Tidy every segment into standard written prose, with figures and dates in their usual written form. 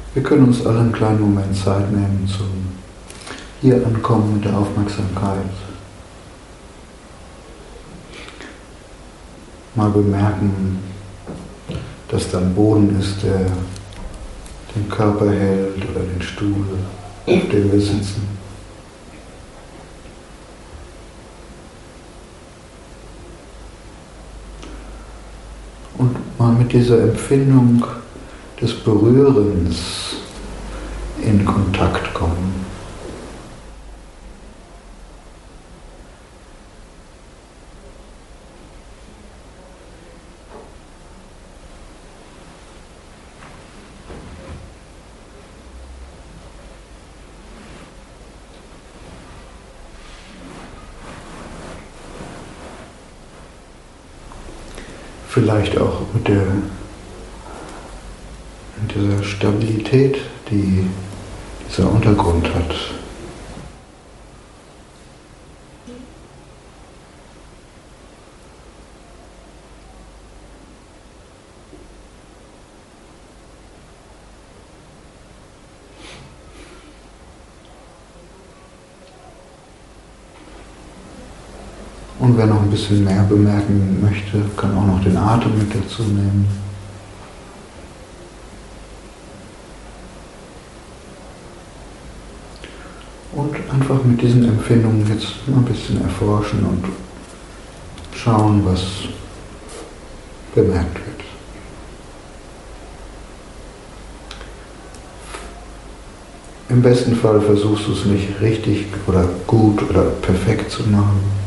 Wir können uns alle einen kleinen Moment Zeit nehmen zum hier ankommen mit der Aufmerksamkeit. Mal bemerken, dass da ein Boden ist, der den Körper hält oder den Stuhl, auf dem wir sitzen. Und mal mit dieser Empfindung des Berührens in Kontakt kommen. Vielleicht auch mit dieser Stabilität, die dieser Untergrund hat. Und wer noch ein bisschen mehr bemerken möchte, kann auch noch den Atem mit dazu nehmen. Und einfach mit diesen Empfindungen jetzt mal ein bisschen erforschen und schauen, was bemerkt wird. Im besten Fall versuchst du es nicht richtig oder gut oder perfekt zu machen.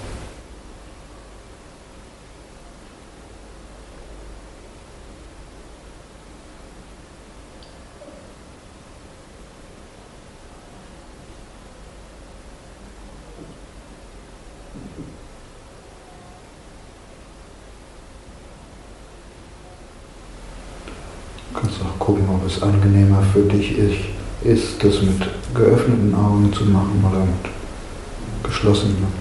Du kannst auch gucken, ob es angenehmer für dich ist, das mit geöffneten Augen zu machen oder mit geschlossenen.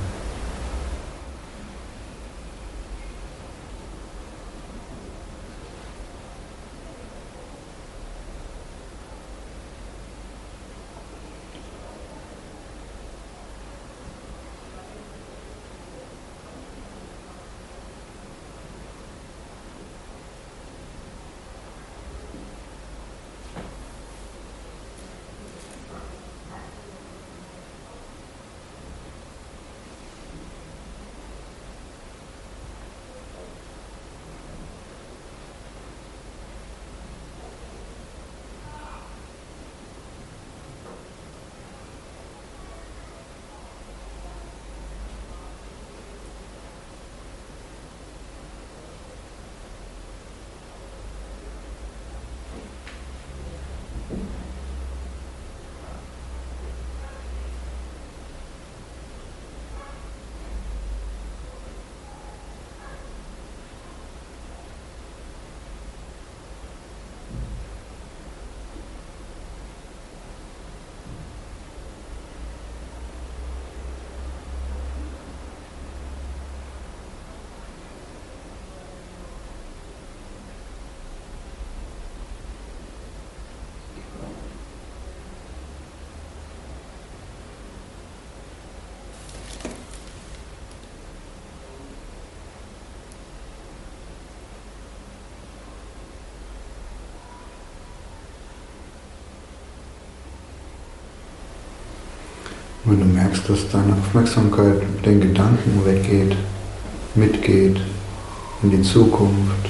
Wenn du merkst, dass deine Aufmerksamkeit mit den Gedanken weggeht, mitgeht in die Zukunft,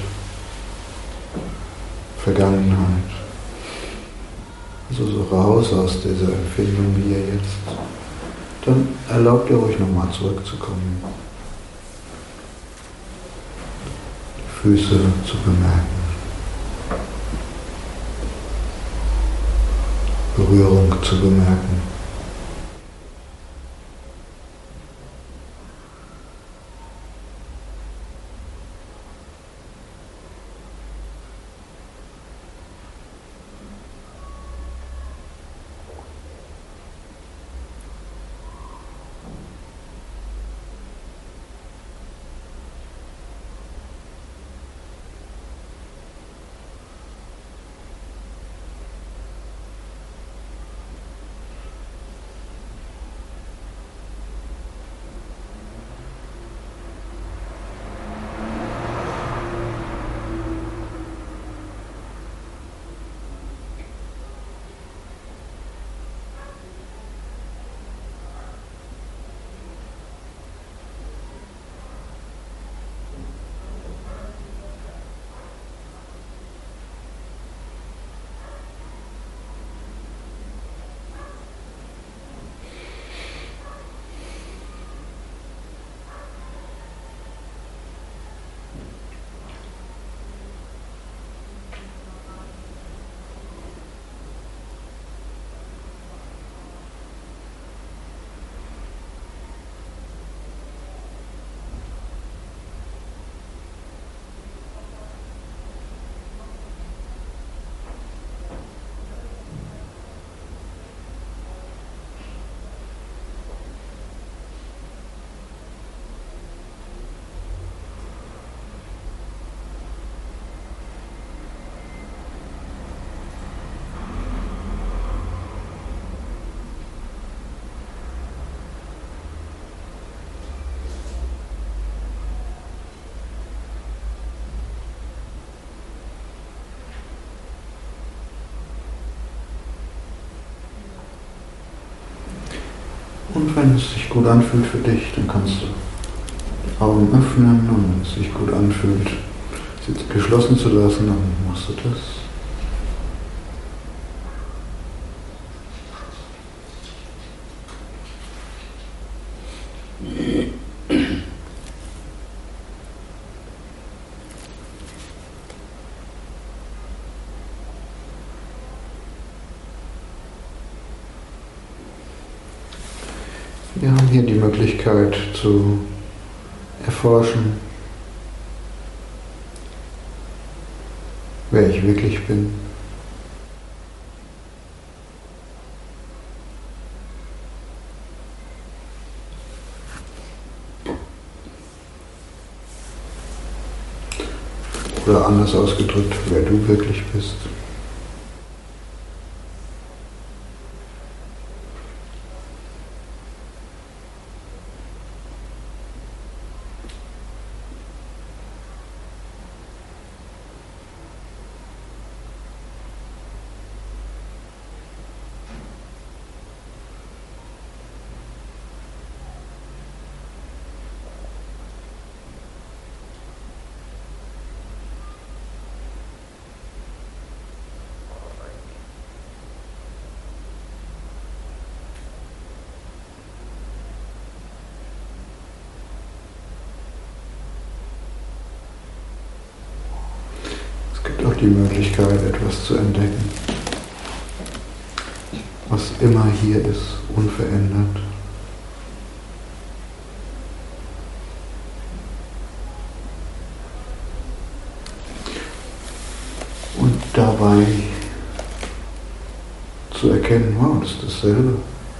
Vergangenheit, also so raus aus dieser Empfindung hier jetzt, dann erlaub dir ruhig nochmal zurückzukommen, die Füße zu bemerken, Berührung zu bemerken. Und wenn es sich gut anfühlt für dich, dann kannst du die Augen öffnen und wenn es sich gut anfühlt, sie geschlossen zu lassen, dann machst du das. Wir haben hier die Möglichkeit zu erforschen, wer ich wirklich bin. Oder anders ausgedrückt, wer du wirklich bist. Es gibt auch die Möglichkeit, etwas zu entdecken, was immer hier ist, unverändert. Und dabei zu erkennen, wow, das ist dasselbe.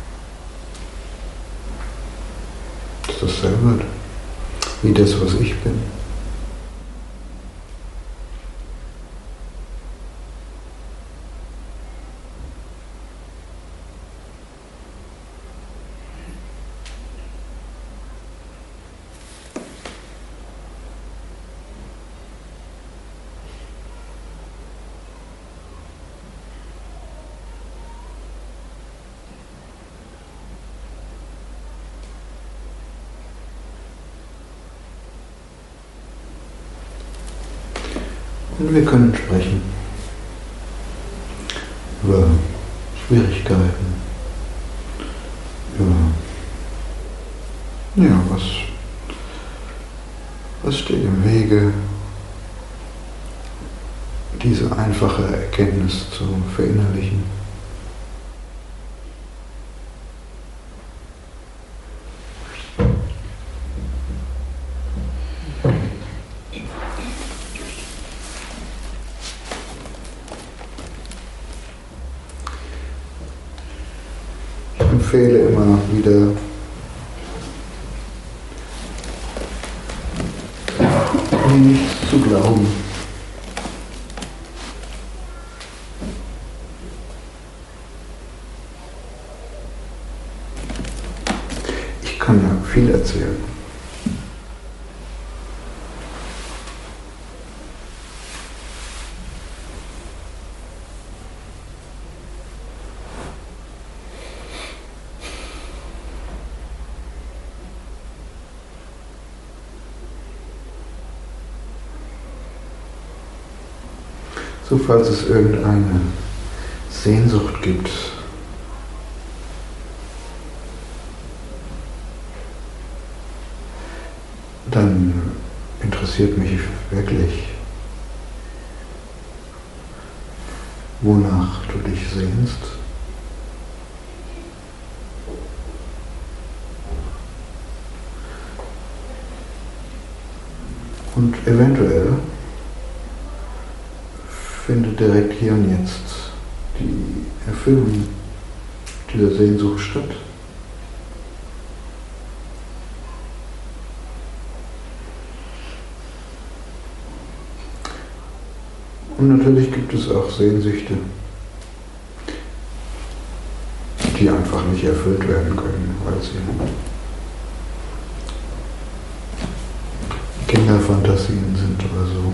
Das ist dasselbe wie das, was ich bin. Und wir können sprechen über Schwierigkeiten, über was steht im Wege, diese einfache Erkenntnis zu verinnerlichen. Ich empfehle immer wieder, nichts zu glauben. Ich kann ja viel erzählen. So, falls es irgendeine Sehnsucht gibt, dann interessiert mich wirklich, wonach du dich sehnst. Und eventuell findet direkt hier und jetzt die Erfüllung dieser Sehnsucht statt. Und natürlich gibt es auch Sehnsüchte, die einfach nicht erfüllt werden können, weil sie Kinderfantasien sind oder so.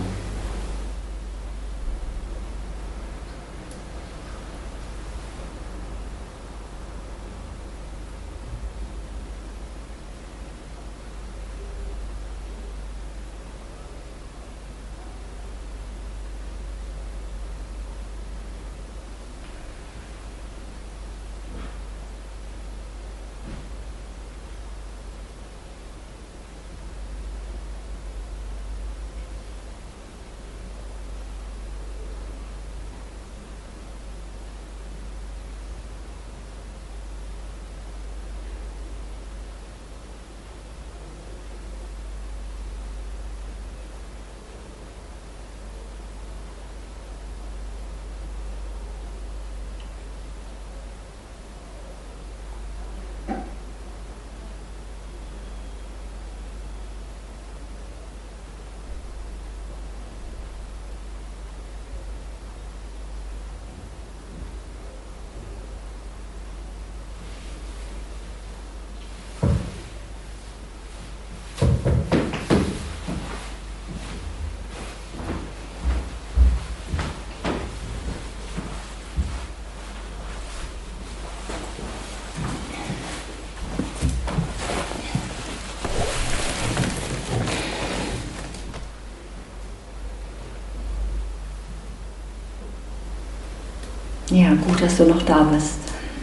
Ja, gut, dass du noch da bist.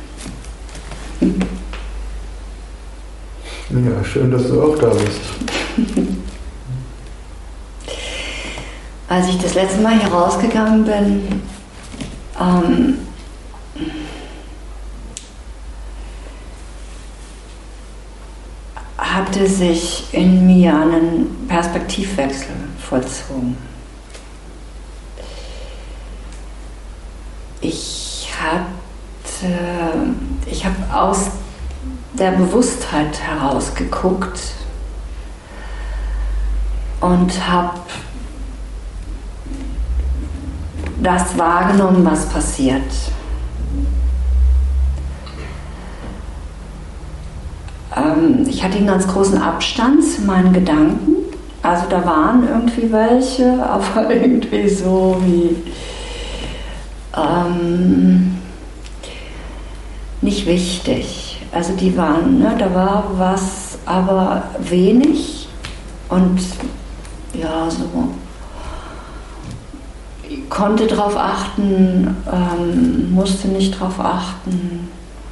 Ja, schön, dass du auch da bist. Als ich das letzte Mal hier rausgegangen bin, hatte sich in mir einen Perspektivwechsel vollzogen. Ich habe aus der Bewusstheit heraus geguckt und habe das wahrgenommen, was passiert. Ich hatte einen ganz großen Abstand zu meinen Gedanken. Also da waren irgendwie welche, aber irgendwie so wie nicht wichtig. Also die waren, ne, da war was, aber wenig und ja, so konnte drauf achten, musste nicht drauf achten.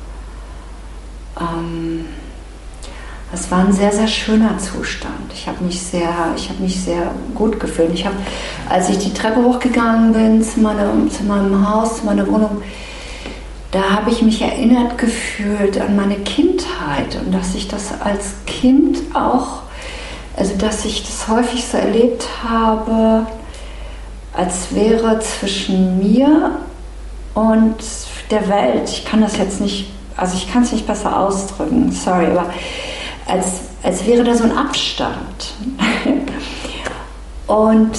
Es war ein sehr, sehr schöner Zustand. Ich habe mich sehr gut gefühlt. Als ich die Treppe hochgegangen bin zu meinem Haus, zu meiner Wohnung, da habe ich mich erinnert gefühlt an meine Kindheit und dass ich das als Kind auch, also dass ich das häufig so erlebt habe, als wäre zwischen mir und der Welt, ich kann das jetzt nicht, also ich kann es nicht besser ausdrücken, sorry, aber als wäre da so ein Abstand. Und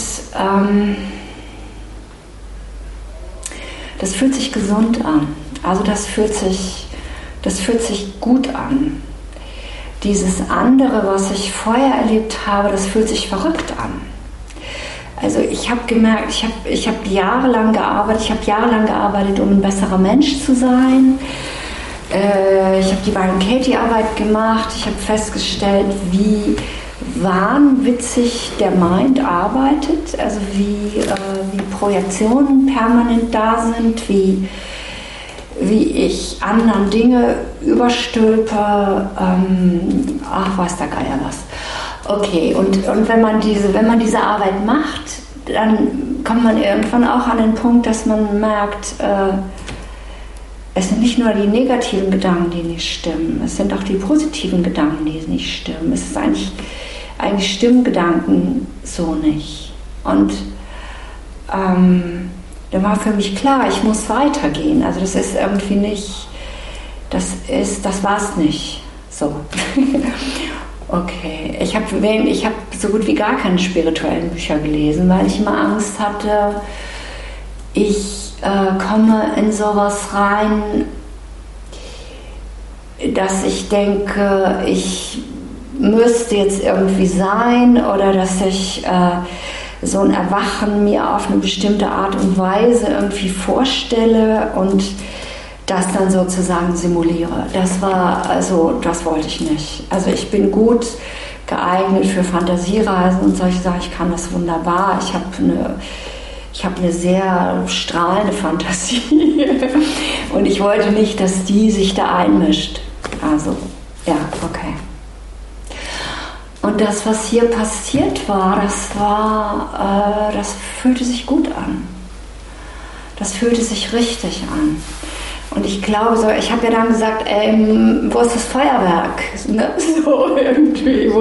das fühlt sich gesund an. Also das fühlt sich gut an. Dieses andere, was ich vorher erlebt habe, das fühlt sich verrückt an. Also ich habe gemerkt, ich habe jahrelang gearbeitet, um ein besserer Mensch zu sein. Ich habe die Byron Katie-Arbeit gemacht. Ich habe festgestellt, wie wahnwitzig der Mind arbeitet, also wie Projektionen permanent da sind, wie ich anderen Dinge überstülpe, weiß der Geier was. Okay, und wenn man diese Arbeit macht, dann kommt man irgendwann auch an den Punkt, dass man merkt, es sind nicht nur die negativen Gedanken, die nicht stimmen, es sind auch die positiven Gedanken, die nicht stimmen. Es ist eigentlich stimmen Gedanken so nicht. Und da war für mich klar, ich muss weitergehen. Also das ist irgendwie nicht, das war's nicht. So. Okay. Ich habe so gut wie gar keine spirituellen Bücher gelesen, weil ich immer Angst hatte, ich komme in sowas rein, dass ich denke, ich müsste jetzt irgendwie sein oder dass ich so ein Erwachen mir auf eine bestimmte Art und Weise irgendwie vorstelle und das dann sozusagen simuliere. Das wollte ich nicht. Also ich bin gut geeignet für Fantasiereisen und solche Sachen. Ich kann das wunderbar. Ich habe eine sehr strahlende Fantasie und ich wollte nicht, dass die sich da einmischt. Also, ja, okay. Und das, was hier passiert war, das fühlte sich gut an. Das fühlte sich richtig an. Und ich glaube so, ich habe ja dann gesagt, wo ist das Feuerwerk? Ne? So irgendwie,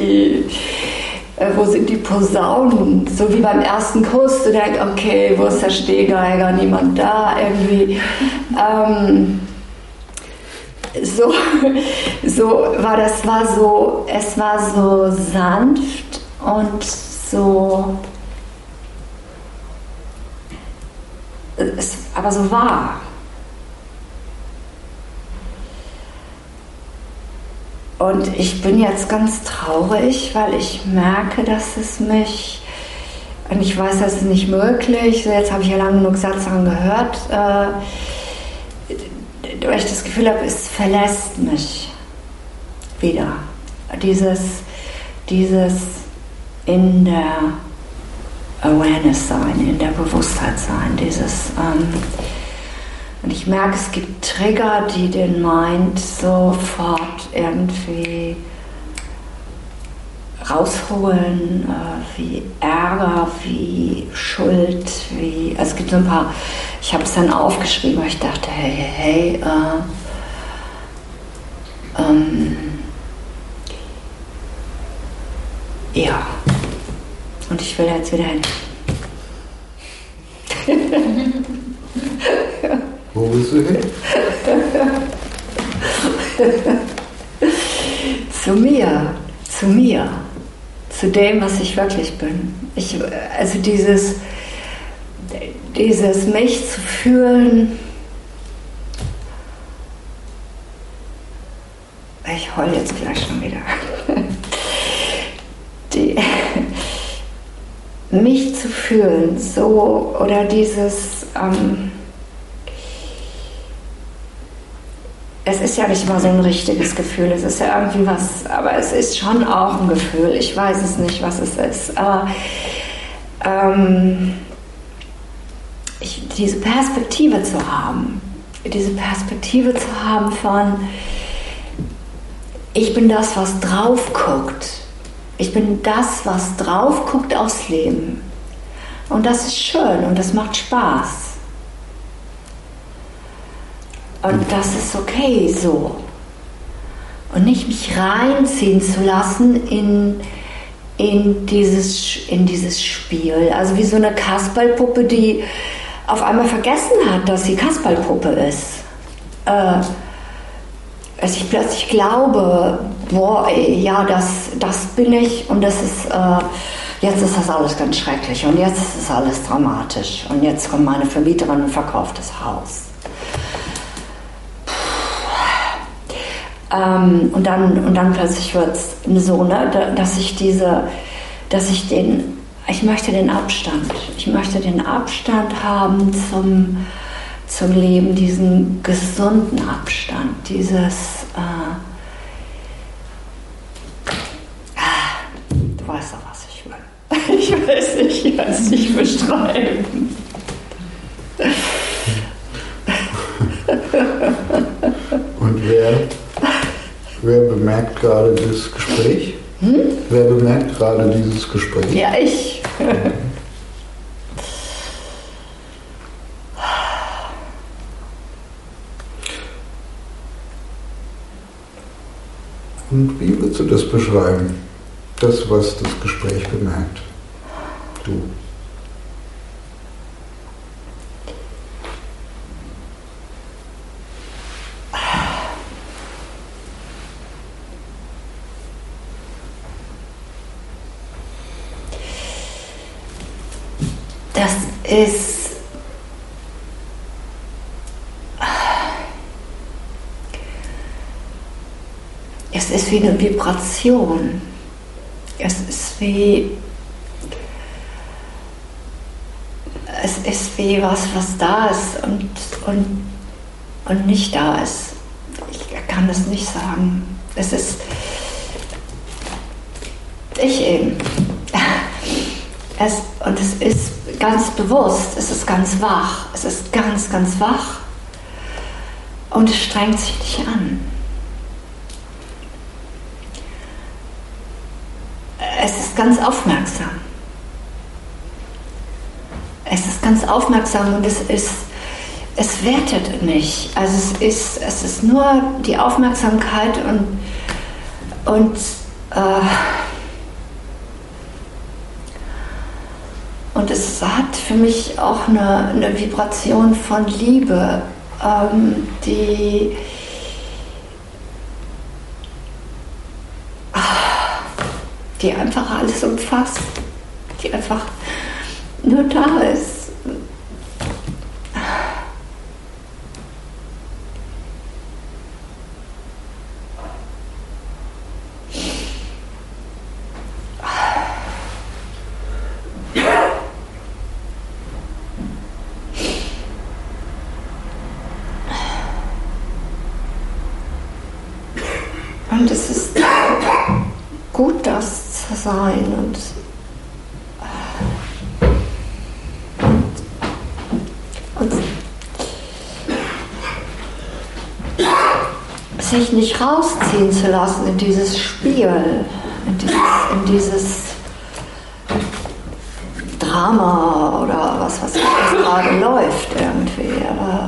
wo sind die Posaunen? So wie beim ersten Kuss, du denkst, okay, wo ist der Stehgeiger? Niemand da, irgendwie. Es war so sanft und so, aber so wahr. Und ich bin jetzt ganz traurig, weil ich merke, dass es mich, und ich weiß, das ist nicht möglich, so jetzt habe ich ja lange genug Satzungen gehört, weil ich das Gefühl habe, es verlässt mich wieder. Dieses in der Awareness sein, in der Bewusstheit sein, Und ich merke, es gibt Trigger, die den Mind sofort irgendwie rausholen, wie Ärger, wie Schuld, also es gibt so ein paar, ich habe es dann aufgeschrieben, weil ich dachte, hey, ja, und ich will jetzt wieder hin. Wo willst du hin? Zu mir, zu dem, was ich wirklich bin. Also dieses mich zu fühlen, ich heule jetzt gleich schon wieder, mich zu fühlen, so, oder dieses, es ist ja nicht mal so ein richtiges Gefühl, es ist ja irgendwie was, aber es ist schon auch ein Gefühl, ich weiß es nicht, was es ist, aber diese Perspektive zu haben von, ich bin das, was drauf guckt, ich bin das, was drauf guckt aufs Leben, und das ist schön und das macht Spaß. Und das ist okay so. Und nicht mich reinziehen zu lassen in dieses Spiel. Also wie so eine Kasperlpuppe, die auf einmal vergessen hat, dass sie Kasperlpuppe ist. Also ich plötzlich glaube, boah, ja, das bin ich, und das ist, jetzt ist das alles ganz schrecklich und jetzt ist das alles dramatisch und jetzt kommt meine Vermieterin und verkauft das Haus. Und dann plötzlich wird es so, ne, ich möchte den Abstand haben zum Leben, diesen gesunden Abstand, dieses, du weißt doch, was ich will. Ich weiß nicht, ich kann es nicht beschreiben. Und wer bemerkt gerade dieses Gespräch? Wer bemerkt gerade dieses Gespräch? Ja, ich. Und wie würdest du das beschreiben? Das, was das Gespräch bemerkt? Du. Das ist wie eine Vibration. Es ist wie was da ist und nicht da ist. Ich kann das nicht sagen. Es ist ich eben. Und es ist ganz bewusst, es ist ganz wach, es ist ganz, ganz wach und es strengt sich nicht an. Es ist ganz aufmerksam. Es ist ganz aufmerksam und es wertet nicht. Also es ist nur die Aufmerksamkeit und es hat für mich auch eine Vibration von Liebe, die einfach alles umfasst, die einfach nur da ist. Und es ist gut, das zu sein und sich nicht rausziehen zu lassen in dieses Spiel, in dieses Drama oder was gerade läuft irgendwie. Aber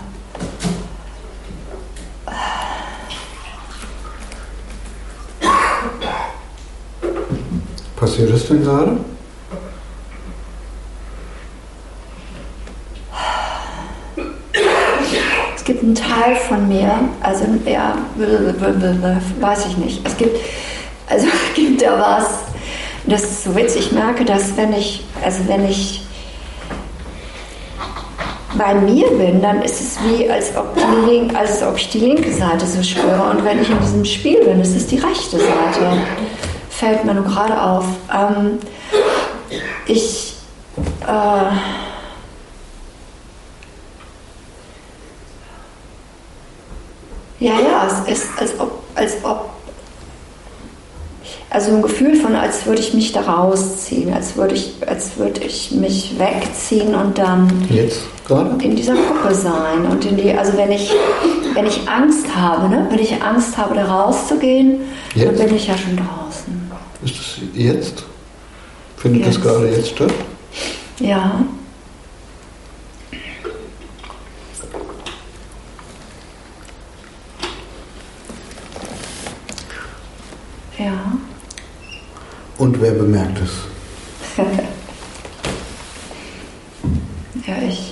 passiert es denn gerade? Es gibt einen Teil von mir, also ja, weiß ich nicht. Es gibt da was, das ist so witzig. Ich merke, dass wenn ich bei mir bin, dann ist es wie, als ob ich die linke Seite so spüre. Und wenn ich in diesem Spiel bin, ist es die rechte Seite. Fällt mir nur gerade auf. Es ist, als ob also ein Gefühl von, als würde ich mich da rausziehen, als würde ich mich wegziehen und dann jetzt gerade in dieser Gruppe sein und also wenn ich Angst habe, ne, wenn ich Angst habe, da rauszugehen, jetzt? Dann bin ich ja schon draußen. Ist das jetzt? Findet das gerade jetzt statt? Ja. Ja. Und wer bemerkt es? Ja, ich.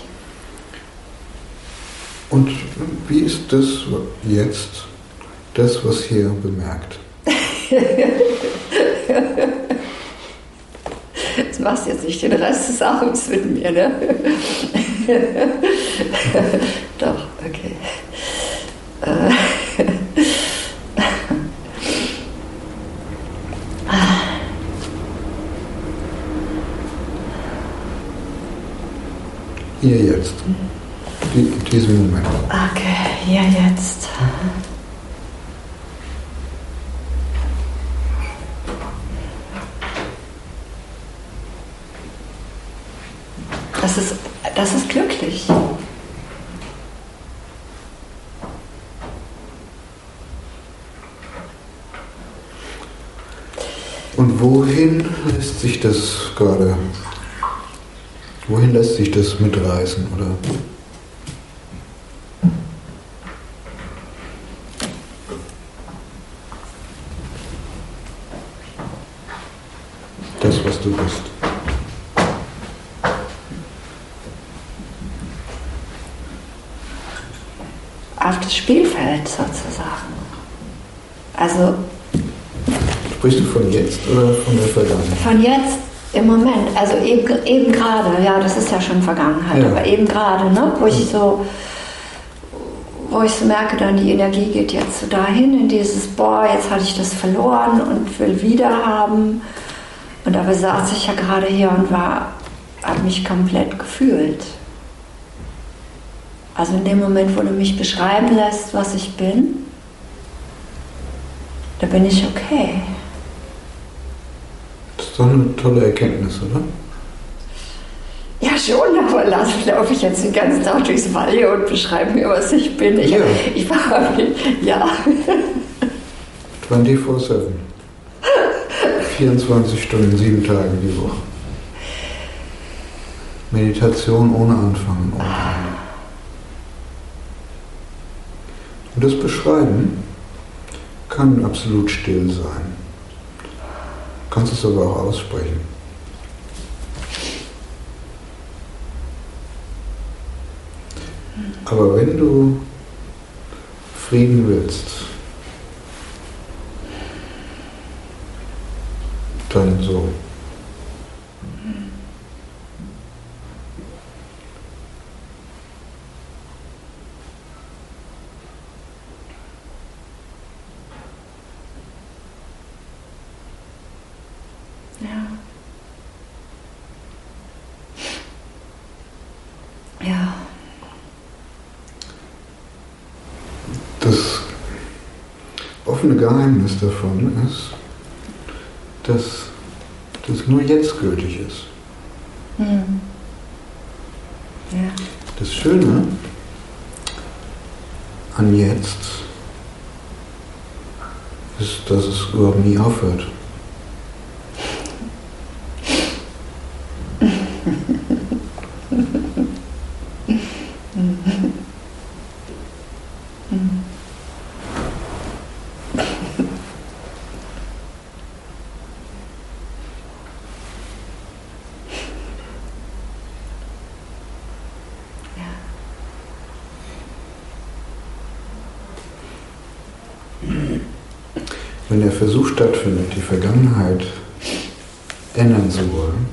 Und wie ist das jetzt, das, was hier bemerkt? Das machst jetzt nicht den Rest des Abends mit mir, ne? Doch, okay. Hier jetzt. In diesem Moment. Okay, hier jetzt. Das ist glücklich. Und wohin lässt sich das gerade? Wohin lässt sich das mitreißen, oder? Das, was du bist. Auf das Spielfeld sozusagen. Also. Sprichst du von jetzt oder von der Vergangenheit? Von jetzt. Im Moment, also eben gerade, ja, das ist ja schon Vergangenheit, ja. Aber eben gerade, ne, wo ich so merke, dann die Energie geht jetzt so dahin, in dieses, jetzt hatte ich das verloren und will wieder haben. Und dabei saß ich ja gerade hier und habe mich komplett gefühlt. Also in dem Moment, wo du mich beschreiben lässt, was ich bin, da bin ich okay. Das ist doch eine tolle Erkenntnis, oder? Ja schon, aber laufe ich jetzt den ganzen Tag durchs Wald und beschreibe mir, was ich bin. Ich war, ja. 24/7. 24 Stunden, 7 Tage die Woche. Meditation ohne Anfang. Ohne Ende. Und das Beschreiben kann absolut still sein. Du kannst es aber auch aussprechen. Aber wenn du Frieden willst, dann so. Ja. Das offene Geheimnis davon ist, dass das nur jetzt gültig ist. Hm. Ja. Das Schöne an jetzt ist, dass es überhaupt nie aufhört. Wenn der Versuch stattfindet, die Vergangenheit ändern zu wollen,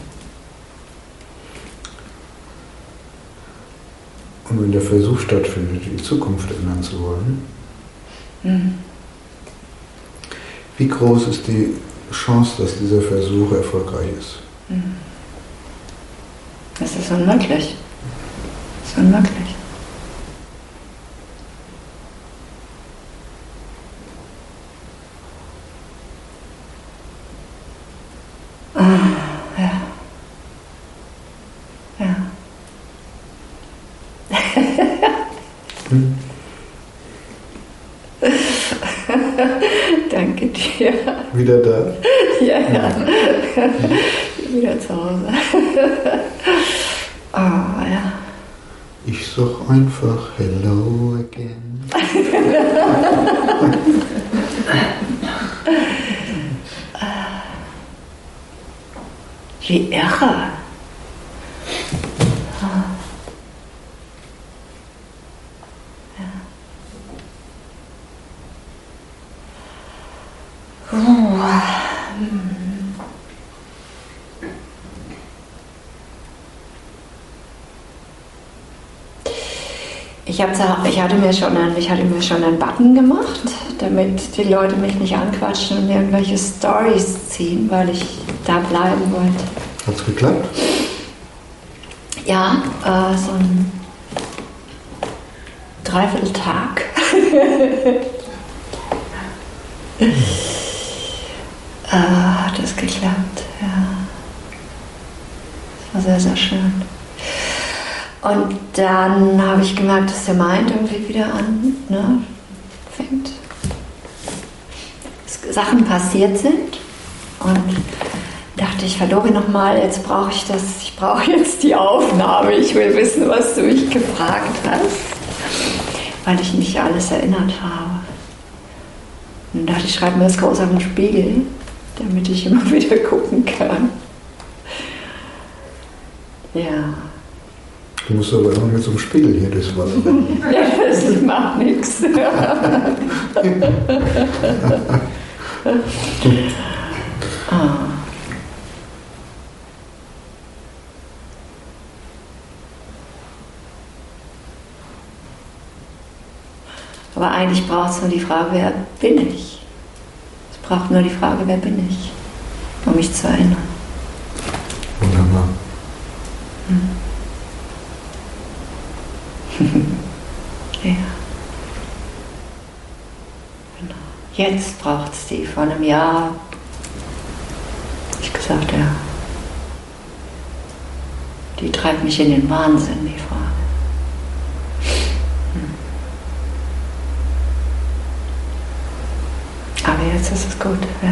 und wenn der Versuch stattfindet, die Zukunft ändern zu wollen, wie groß ist die Chance, dass dieser Versuch erfolgreich ist? Das ist unmöglich. Das ist unmöglich. Danke dir. Wieder da? Ja. Wieder zu Hause. Ja. Ich such einfach Hello again. Wie irre. Ich hatte mir schon einen Button gemacht, damit die Leute mich nicht anquatschen und irgendwelche Stories ziehen, weil ich da bleiben wollte. Hat's geklappt? Ja, so ein Dreivierteltag. Hat es geklappt, ja. Das war sehr, sehr schön. Und dann habe ich gemerkt, dass der Mind irgendwie wieder fängt. Dass Sachen passiert sind. Und dachte ich, Verdori nochmal, jetzt brauche ich das. Ich brauche jetzt die Aufnahme. Ich will wissen, was du mich gefragt hast. Weil ich nicht alles erinnert habe. Und dachte ich, schreibe mir das groß auf den Spiegel, damit ich immer wieder gucken kann. Ja. Du musst aber immer mit so einem Spiegel hier durchs Wasser rennen. Ja, das macht nichts. Aber eigentlich braucht es nur die Frage, wer bin ich? Es braucht nur die Frage, wer bin ich, um mich zu erinnern. Wunderbar. Ja. Genau. Jetzt braucht es die. Vor einem Jahr habe ich gesagt, ja. Die treibt mich in den Wahnsinn, die Frage. Aber jetzt ist es gut, ja.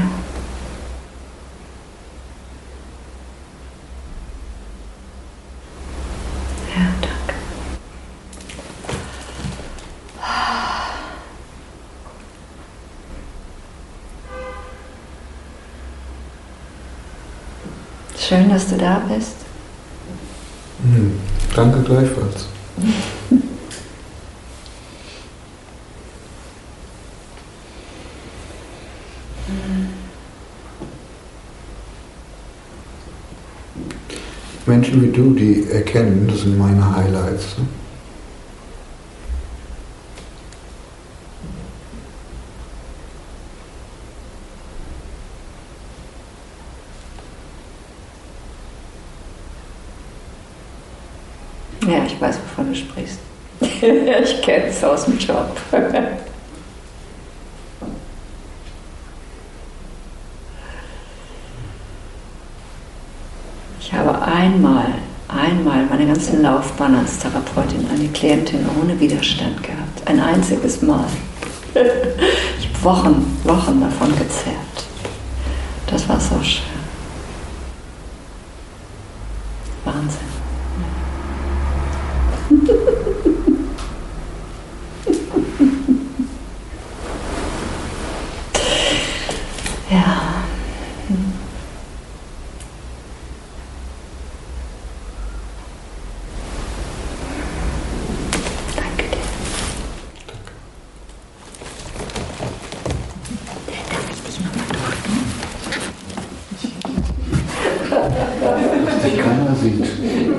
Ja, danke. Schön, dass du da bist. Danke gleichfalls. Menschen wie du, die erkennen, das sind meine Highlights. Ja, ich weiß, wovon du sprichst. Ich kenne es aus dem Job. Ich habe einmal meine ganze Laufbahn als Therapeutin eine Klientin ohne Widerstand gehabt. Ein einziges Mal. Ich habe Wochen davon gezehrt. Das war so schön. Wahnsinn. Ja. Danke dir. Darf ich dich nochmal drücken? Dass dich keiner sieht.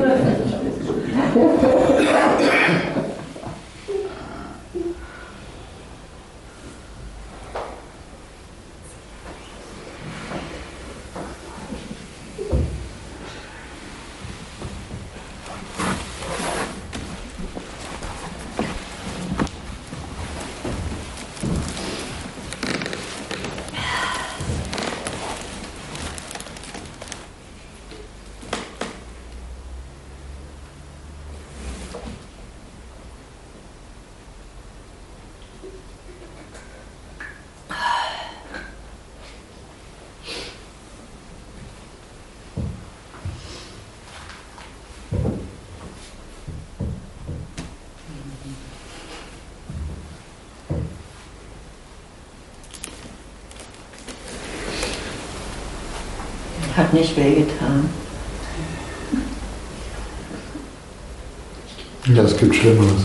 Hat nicht wehgetan. Ja, es gibt Schlimmeres.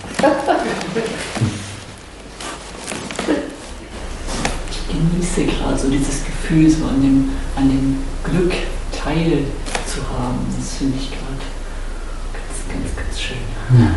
Ich genieße gerade so dieses Gefühl, so an dem Glück teil zu haben. Das finde ich gerade ganz schön. Ja.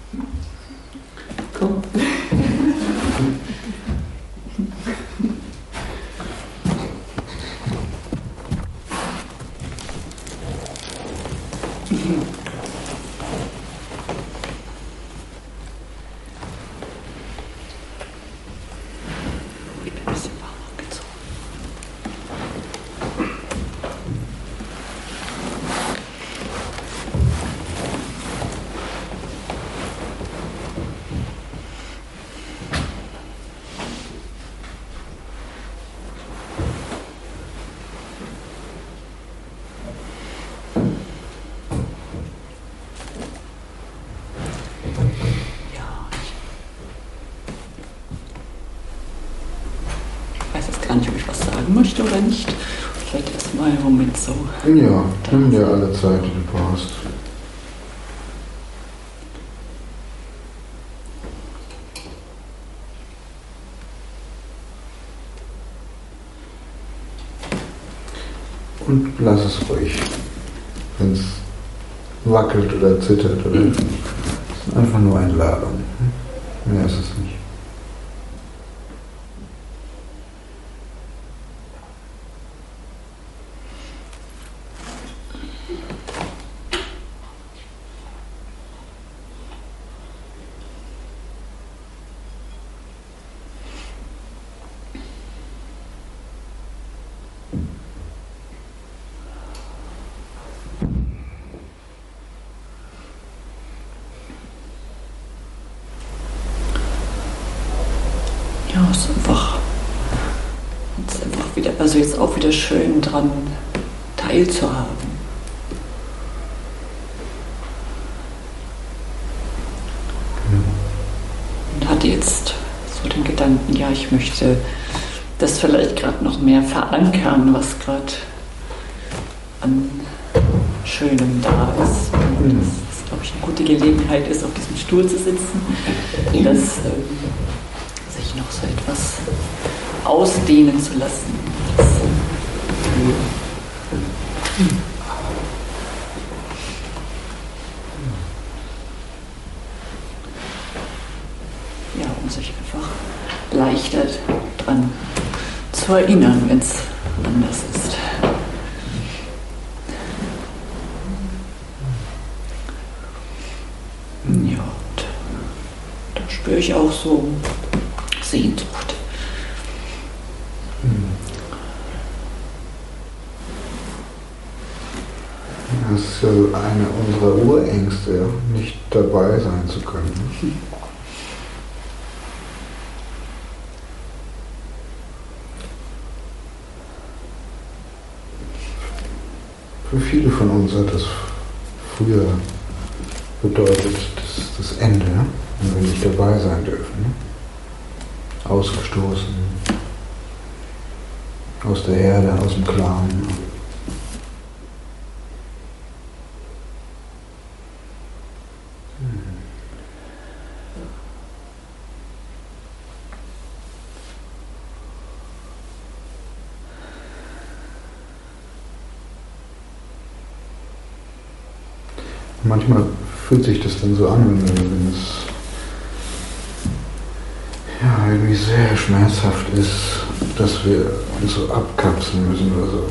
Komm. Ich bin ein bisschen warm angezogen. Ich weiß jetzt gar nicht, ob ich was sagen möchte oder nicht. Vielleicht erstmal im Moment so. Ja, nimm dir alle Zeit, die du brauchst. Und lass es ruhig. Wenn es wackelt oder zittert oder. Es ist einfach nur ein Labern. Mehr ist es nicht. Ja, es ist einfach wieder, also jetzt auch wieder schön dran teilzuhaben. Und hatte jetzt so den Gedanken, ja, ich möchte das vielleicht gerade noch mehr verankern, was gerade an Schönem da ist. Und das, glaube ich, eine gute Gelegenheit ist, auf diesem Stuhl zu sitzen, dass sich noch so etwas ausdehnen zu lassen. Ja, um sich einfach leichter dran zu erinnern, wenn es anders ist. Ja, und da spüre ich auch so Sehnsucht. Das ist ja eine unserer Urängste, nicht dabei sein zu können. Für viele von uns hat das früher bedeutet, das Ende, wenn wir nicht dabei sein dürfen. Ausgestoßen, aus der Herde, aus dem Clan. Manchmal fühlt sich das dann so an, wenn es ja, irgendwie sehr schmerzhaft ist, dass wir uns so abkapseln müssen oder so.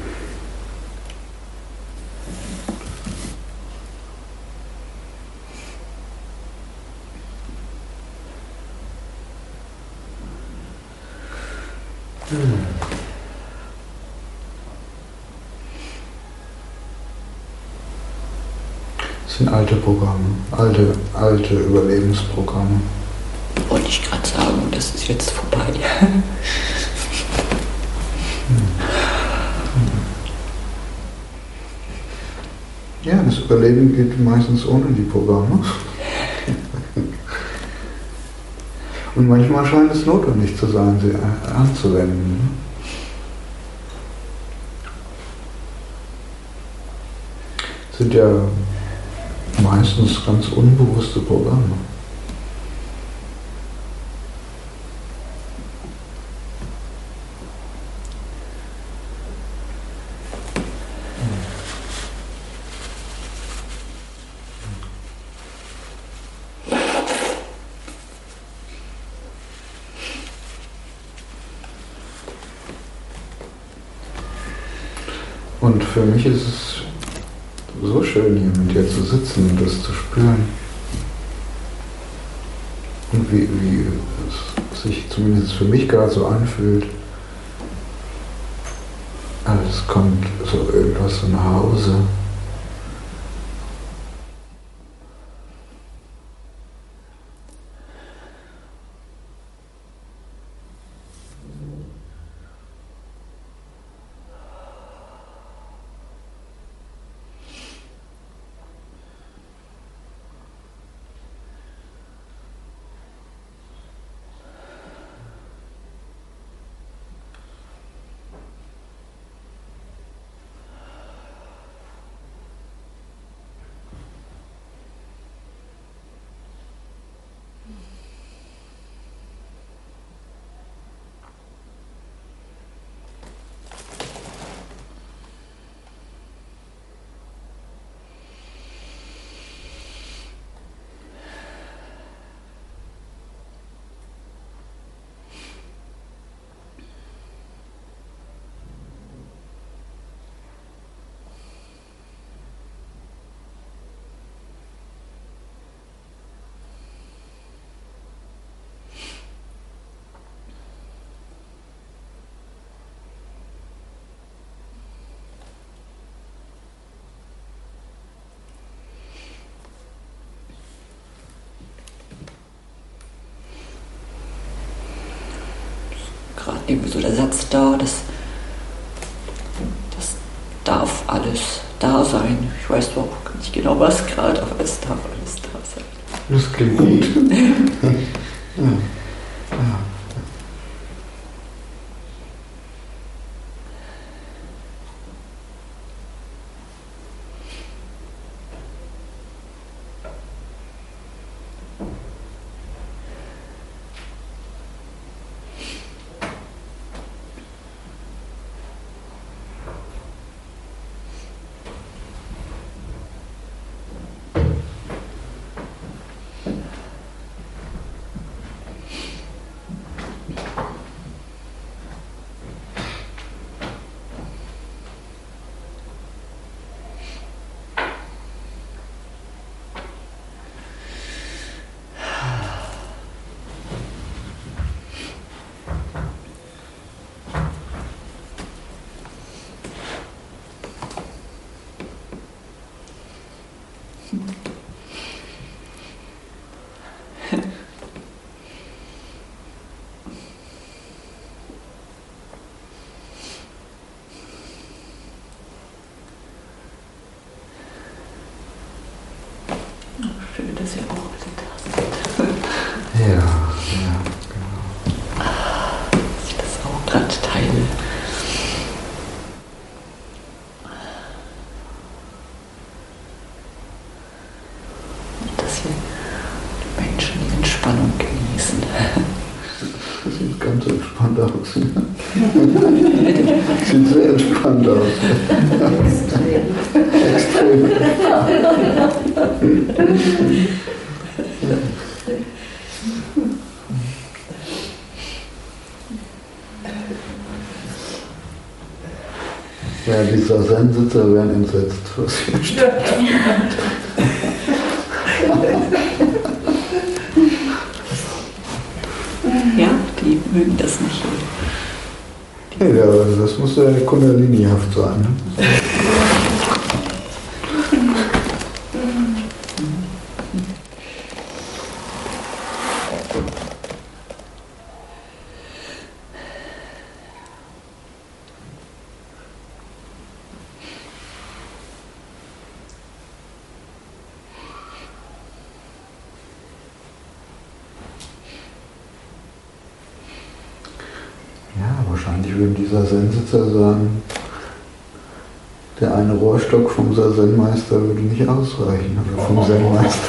Das sind alte Programme, alte Überlebensprogramme. Wollte ich gerade sagen, das ist jetzt vorbei. Ja, das Überleben geht meistens ohne die Programme. Und manchmal scheint es notwendig zu sein, sie anzuwenden. Das sind ja meistens ganz unbewusste Programme. Und für mich ist es so schön, hier mit dir zu sitzen und das zu spüren. Und wie es sich zumindest für mich gerade so anfühlt, als kommt so irgendwas so nach Hause. Gerade irgendwie so der Satz da, das darf alles da sein. Ich weiß zwar auch nicht genau was gerade, aber es darf alles da sein. Das klingt gut. Ja. Ja. Schön, dass ihr auch alle da seid. Ja, genau. Dass ich das auch gerade teile. Und dass wir die Menschen die Entspannung genießen. Das sieht ganz entspannt aus. Sieht sehr entspannt aus. Extrem. Ja, die Sazen-Sitzer werden entsetzt, was hier steht. Ja, die mögen das nicht. Ja, das muss ja Kundalini-haft sein. Ne? Ja, wahrscheinlich würden die Sazen-Sitzer sagen, der eine Rohrstock vom Sazen-Meister würde nicht ausreichen, oder vom Zen-Meister.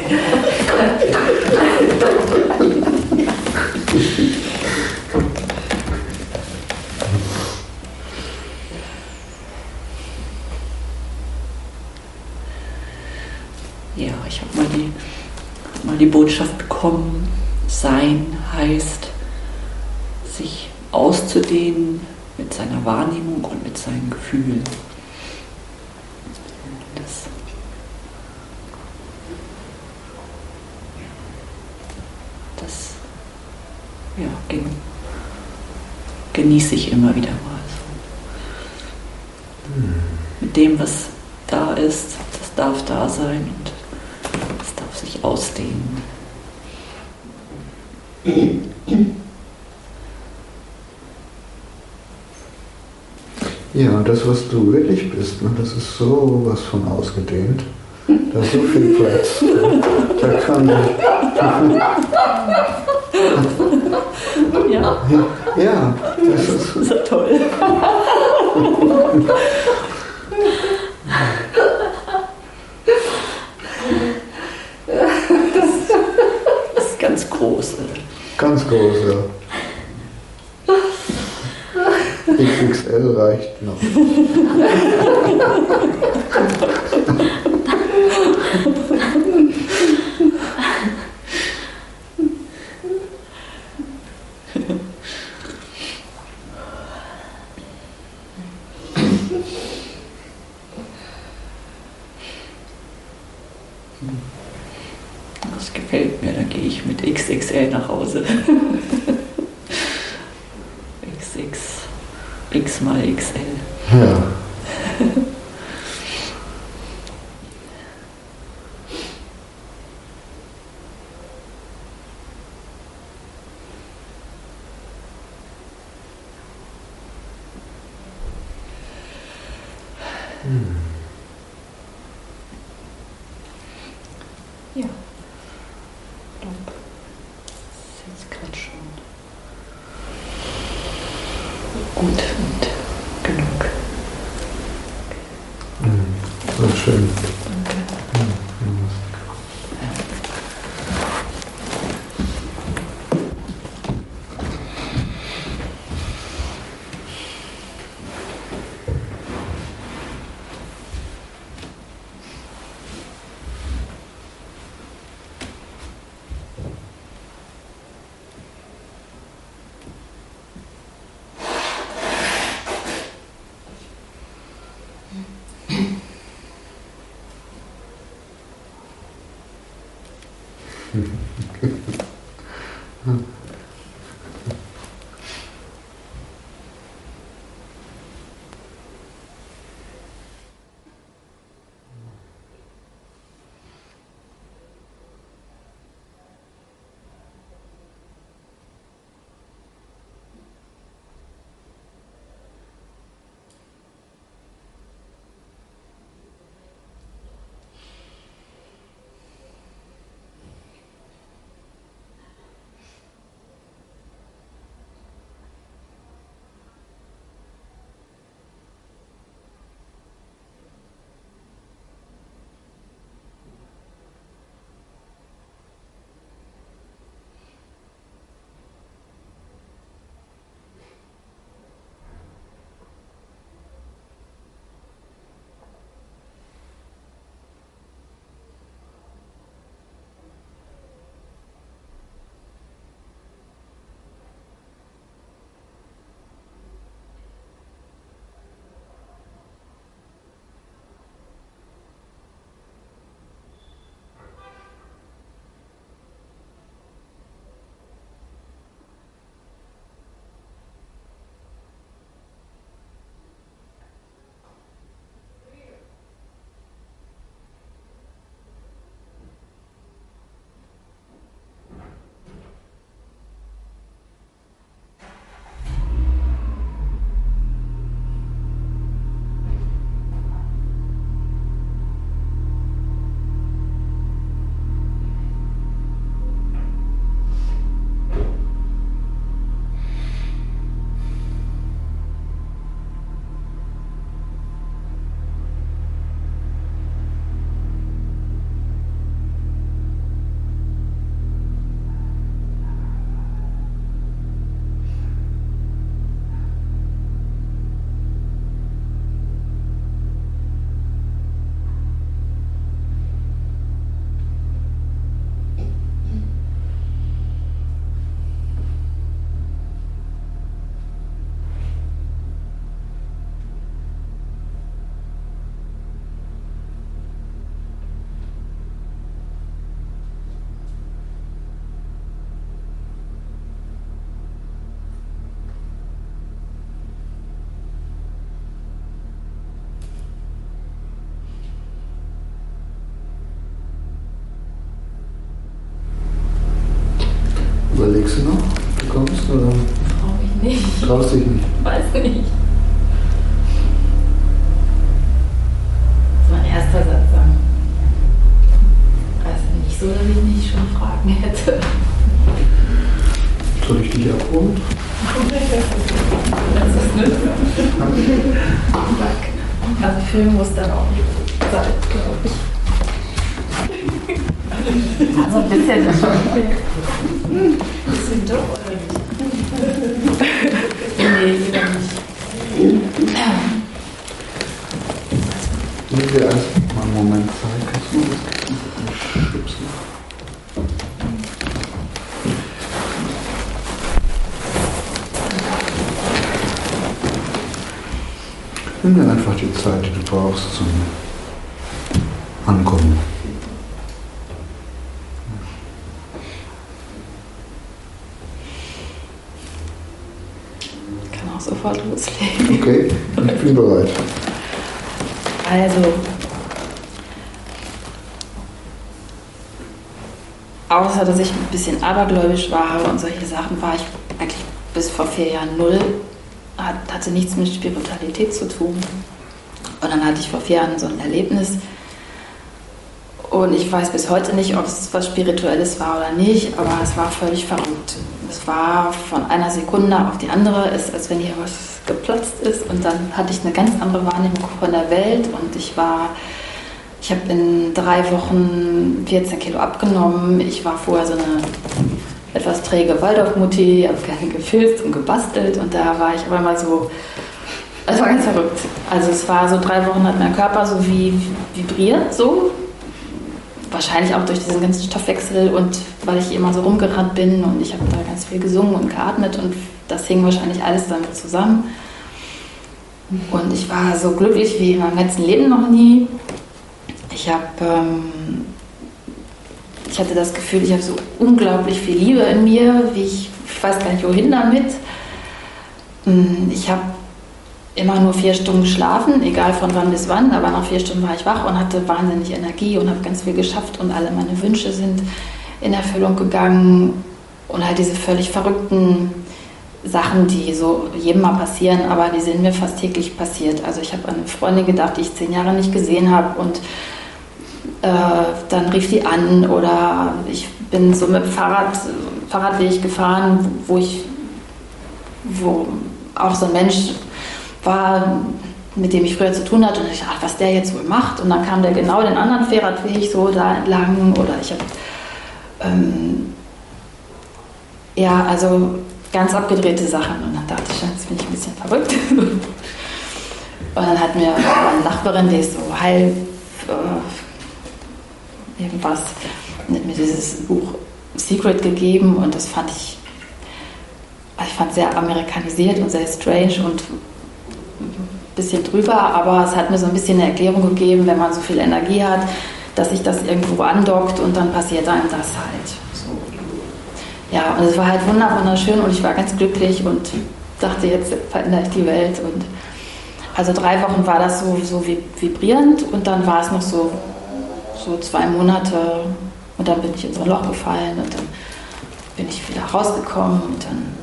Ja, ich habe mal die Botschaft bekommen, Sein heißt, sich auszudehnen mit seiner Wahrnehmung und mit seinen Gefühlen. ja, genieße ich immer wieder mal so. Mit dem, was da ist, das darf da sein und das darf sich ausdehnen. Ja, und das, was du wirklich bist, ne, das ist so was von ausgedehnt. Da ist so viel Platz. Da kann ich. Ja, Ja, das ist. so toll. Das ist ganz groß. Ganz groß, ja. XXL reicht noch. Das gefällt mir, dann gehe ich mit XXL nach Hause. X mal XL. Ja. Ja, ich glaube, das ist jetzt gerade schon gut und genug. So schön. Überlegst du noch, ob du kommst, oder? Trau mich nicht. Traust dich nicht? Weiß nicht. Das ist mein erster Satz. Also nicht so, dass ich nicht schon Fragen hätte. Soll ich dich abholen? Das ist nützlich. Also Film muss dann auch nicht sein, glaube ich. Also ein bisschen. Bisschen doof, oder nicht? Nee, lieber nicht. Nimm dir erst mal einen Moment Zeit. Kannst du mir das schubsen? Nimm dir einfach die Zeit, die du brauchst zum Ankommen. Ich kann auch sofort loslegen. Okay, ich bin bereit. Also, außer dass ich ein bisschen abergläubisch war und solche Sachen, war ich eigentlich bis vor 4 Jahren null. Hatte nichts mit Spiritualität zu tun. Und dann hatte ich vor 4 Jahren so ein Erlebnis. Und ich weiß bis heute nicht, ob es was Spirituelles war oder nicht, aber es war völlig verrückt. Es war von einer Sekunde auf die andere, als wenn hier was geplatzt ist. Und dann hatte ich eine ganz andere Wahrnehmung von der Welt. Und ich habe in 3 Wochen 14 Kilo abgenommen. Ich war vorher so eine etwas träge Waldorfmutti, habe gerne gefilzt und gebastelt. Und da war ich aber mal so, es war ganz verrückt. Also es war so 3 Wochen hat mein Körper so wie vibriert so. Wahrscheinlich auch durch diesen ganzen Stoffwechsel und weil ich immer so rumgerannt bin und ich habe da ganz viel gesungen und geatmet und das hing wahrscheinlich alles damit zusammen. Und ich war so glücklich wie in meinem ganzen Leben noch nie. Ich hatte das Gefühl, ich habe so unglaublich viel Liebe in mir, ich weiß gar nicht wohin damit. Ich habe immer nur 4 Stunden geschlafen, egal von wann bis wann, aber nach 4 Stunden war ich wach und hatte wahnsinnig Energie und habe ganz viel geschafft und alle meine Wünsche sind in Erfüllung gegangen und halt diese völlig verrückten Sachen, die so jedem mal passieren, aber die sind mir fast täglich passiert. Also ich habe an eine Freundin gedacht, die ich 10 Jahre nicht gesehen habe und dann rief die an oder ich bin so mit Fahrradweg gefahren, wo auch so ein Mensch war, mit dem ich früher zu tun hatte und ich dachte, ach, was der jetzt wohl macht und dann kam der genau den anderen Fahrradweg so da entlang oder ich habe ja, also ganz abgedrehte Sachen und dann dachte ich, jetzt bin ich ein bisschen verrückt und dann hat mir eine Nachbarin, die ist so halb irgendwas, hat mir dieses Buch Secret gegeben und das fand ich sehr amerikanisiert und sehr strange und ein bisschen drüber, aber es hat mir so ein bisschen eine Erklärung gegeben, wenn man so viel Energie hat, dass sich das irgendwo andockt und dann passiert einem das halt. So. Ja, und es war halt wunderschön und ich war ganz glücklich und dachte, jetzt verändere ich die Welt. Und also 3 Wochen war das so vibrierend und dann war es noch so 2 Monate und dann bin ich in so ein Loch gefallen und dann bin ich wieder rausgekommen und dann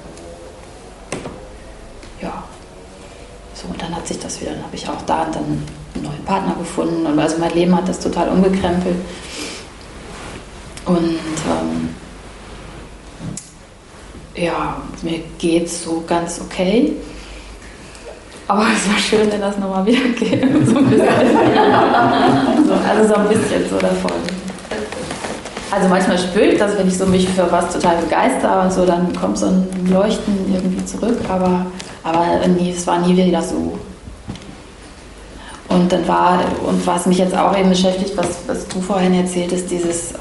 ja, so und dann hat sich das wieder, dann habe ich auch da dann einen neuen Partner gefunden und also mein Leben hat das total umgekrempelt und ja, mir geht's so ganz okay. Aber es war schön, wenn das nochmal wieder geht. So ein bisschen. Also so ein bisschen so davon. Also manchmal spüre ich das, wenn ich so mich für was total begeister und so, dann kommt so ein Leuchten irgendwie zurück, aber nie, es war nie wieder so. Und dann und was mich jetzt auch eben beschäftigt, was du vorhin erzählt hast, dieses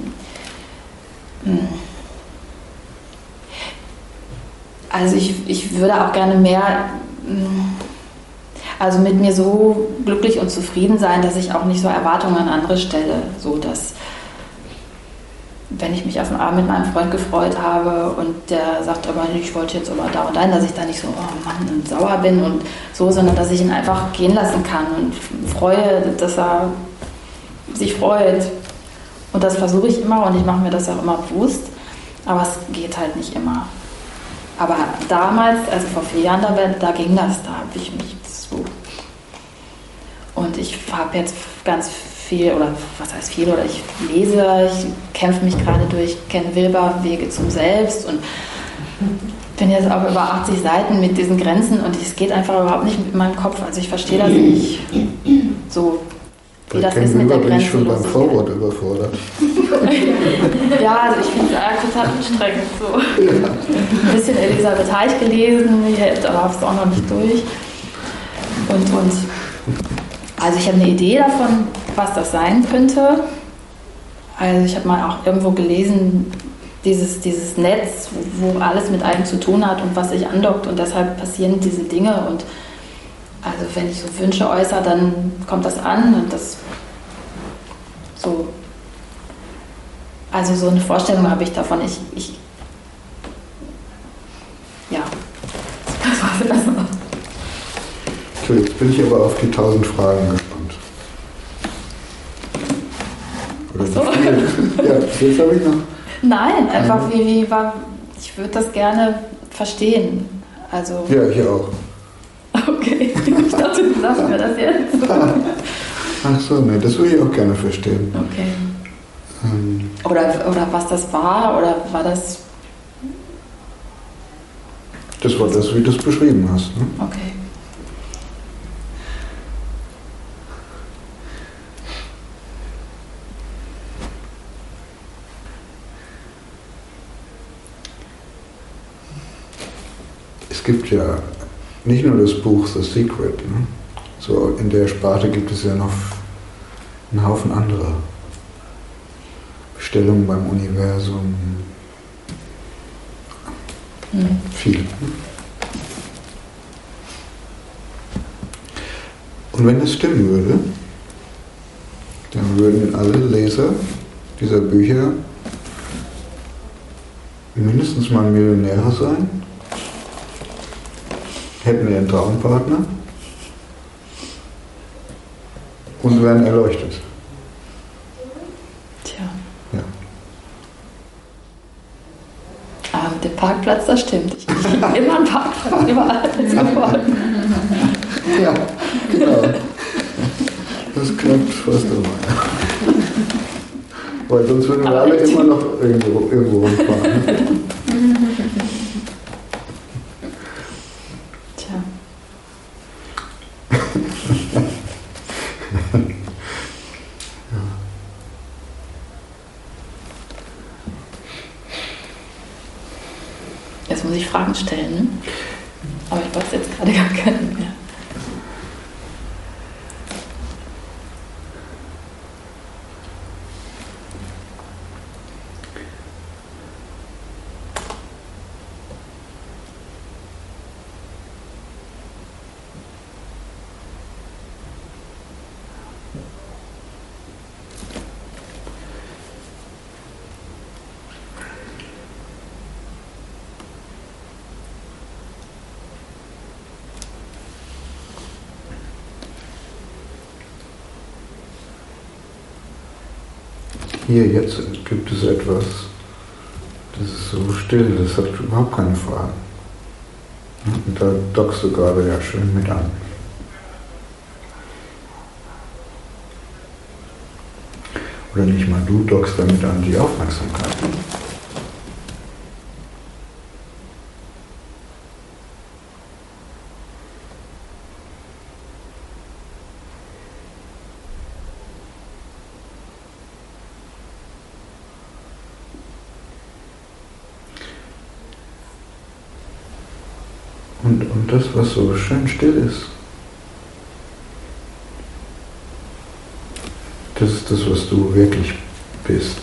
also ich würde auch gerne mehr also mit mir so glücklich und zufrieden sein, dass ich auch nicht so Erwartungen an andere stelle, so dass wenn ich mich auf den Abend mit meinem Freund gefreut habe und der sagt aber, ich wollte jetzt aber da und dahin, dass ich da nicht so, oh Mann, und sauer bin und so, sondern dass ich ihn einfach gehen lassen kann und freue, dass er sich freut. Und das versuche ich immer und ich mache mir das auch immer bewusst. Aber es geht halt nicht immer. Aber damals, also vor 4 Jahren, da ging das, da habe ich mich so. Und ich habe jetzt ganz viel, oder was heißt viel, oder ich lese, ich kämpfe mich gerade durch Ken Wilber, Wege zum Selbst und bin jetzt auch über 80 Seiten mit diesen Grenzen und es geht einfach überhaupt nicht mit meinem Kopf. Also ich verstehe das nicht so, wie das ist mit der Grenze. Bin ich schon beim Vorwort überfordert. Ja, also ich finde es total anstrengend. So. Ja. Ein bisschen Elisabeth Haich gelesen, aber habe es auch noch nicht durch. Und also ich habe eine Idee davon, was das sein könnte. Also ich habe mal auch irgendwo gelesen, dieses Netz, wo alles mit allem zu tun hat und was sich andockt und deshalb passieren diese Dinge und also wenn ich so Wünsche äußere, dann kommt das an und das so, also so eine Vorstellung habe ich davon, ja, das war's erstmal. So, jetzt bin ich aber auf die 1000 Fragen gespannt. Oder so. Ja, jetzt habe ich noch. Nein, einfach wie war, ich würde das gerne verstehen. Also, ja, ich auch. Okay, ich dachte, du sagst mir das jetzt. Ach so, ne, das würde ich auch gerne verstehen. Okay. Oder was das war, oder war das... Das war das, wie du es beschrieben hast. Ne? Okay. Es gibt ja nicht nur das Buch The Secret, ne? So in der Sparte gibt es ja noch einen Haufen anderer Bestellungen beim Universum. Viel. Und wenn es stimmen würde, dann würden alle Leser dieser Bücher mindestens mal Millionäre sein, hätten ihren Traumpartner und werden erleuchtet. Tja. Ja. Aber mit dem Parkplatz, das stimmt. Ich kriege immer einen Parkplatz, überall sofort. Ja, genau. Das klappt fast immer. Weil sonst würden wir alle immer noch irgendwo rumfahren. Tja. Jetzt muss ich Fragen stellen, ne? Aber ich weiß jetzt gerade gar keine mehr. Hier, jetzt gibt es etwas, das ist so still, das hat überhaupt keine Fragen. Und da dockst du gerade ja schön mit an. Oder nicht mal du dockst damit an, die Aufmerksamkeit. Und das, was so schön still ist, das ist das, was du wirklich bist.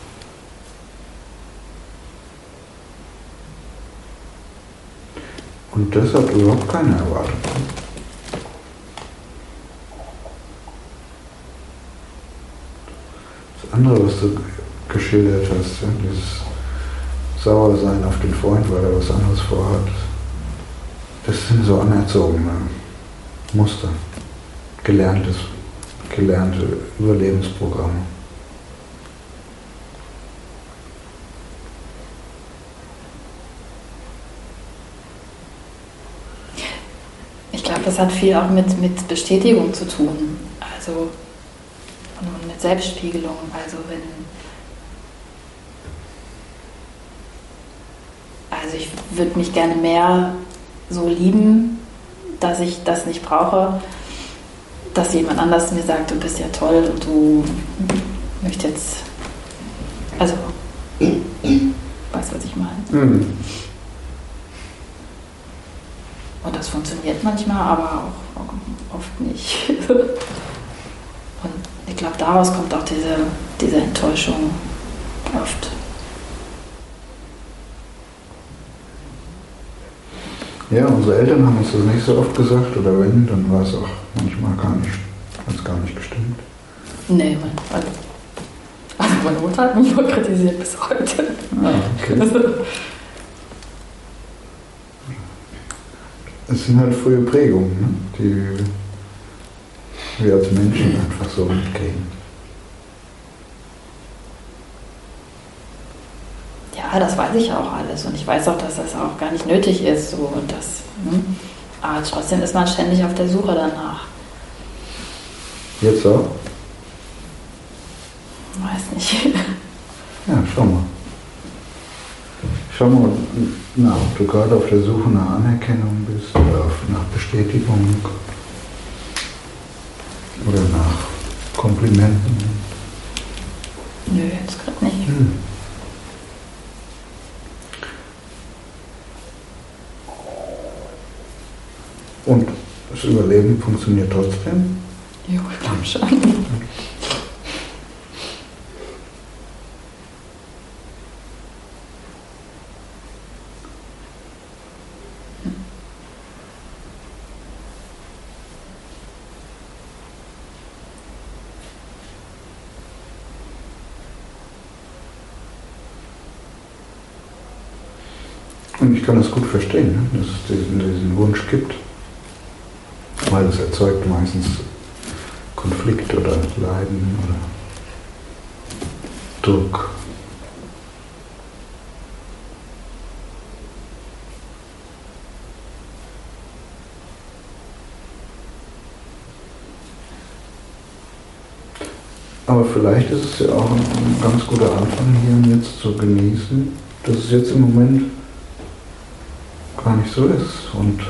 Und das hat überhaupt keine Erwartung. Das andere, was du geschildert hast, ja, dieses Sauersein auf den Freund, weil er was anderes vorhat, das sind so anerzogene Muster, gelernte Überlebensprogramme. das hat viel auch mit Bestätigung zu tun. Also und mit Selbstspiegelung. Also ich würde mich gerne mehr so lieben, dass ich das nicht brauche, dass jemand anders mir sagt, du bist ja toll und du möchtest jetzt, also, weißt du, was ich meine? Mhm. Und das funktioniert manchmal, aber auch oft nicht. Und ich glaube, daraus kommt auch diese Enttäuschung oft. Ja, unsere Eltern haben uns das nicht so oft gesagt, oder wenn, dann war es auch manchmal gar nicht gestimmt. Nee, also meine Mutter hat mich nur kritisiert bis heute. Ah, okay. Es sind halt frühe Prägungen, ne? Die wir als Menschen einfach so mitkriegen. Ja, das weiß ich auch alles und ich weiß auch, dass das auch gar nicht nötig ist. So, und das, aber trotzdem ist man ständig auf der Suche danach. Jetzt auch? Weiß nicht. Ja, schau mal. Schau mal, ob du gerade auf der Suche nach Anerkennung bist oder nach Bestätigung oder nach Komplimenten. Nö, jetzt gerade nicht. Und das Überleben funktioniert trotzdem? Jo, ich glaube schon. Und ich kann das gut verstehen, ne? Dass es diesen Wunsch gibt, weil es erzeugt meistens Konflikt oder Leiden oder Druck. Aber vielleicht ist es ja auch ein ganz guter Anfang hier und jetzt zu genießen, dass es jetzt im Moment gar nicht so ist und